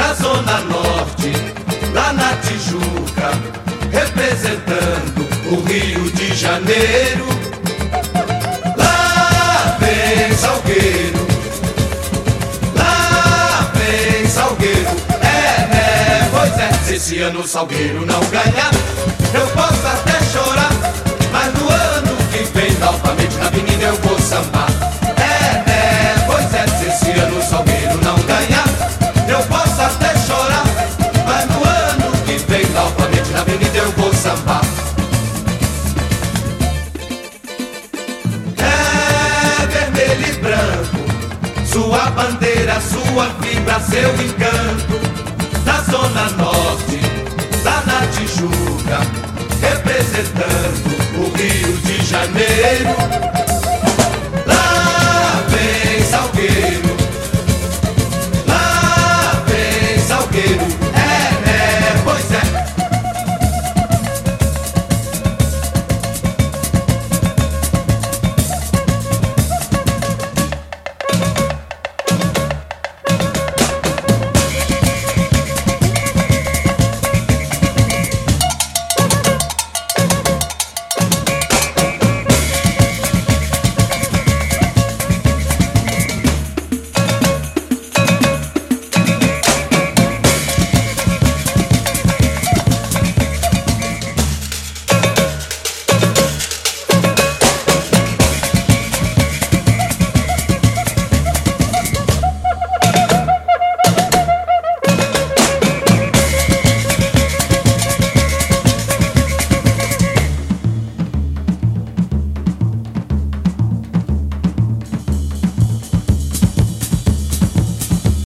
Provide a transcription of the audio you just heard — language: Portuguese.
da Zona Norte, lá na Tijuca, representando o Rio de Janeiro. Lá vem Salgueiro, lá vem Salgueiro. Pois é, se esse ano o Salgueiro não ganhar, eu posso até chorar, mas no ano que vem, novamente na avenida eu vou sambar. Pois é, se esse ano o Salgueiro não ganhar, eu posso até chorar, mas no ano que vem, novamente na avenida eu vou sambar. É vermelho e branco, sua bandeira, sua fibra, seu encanto.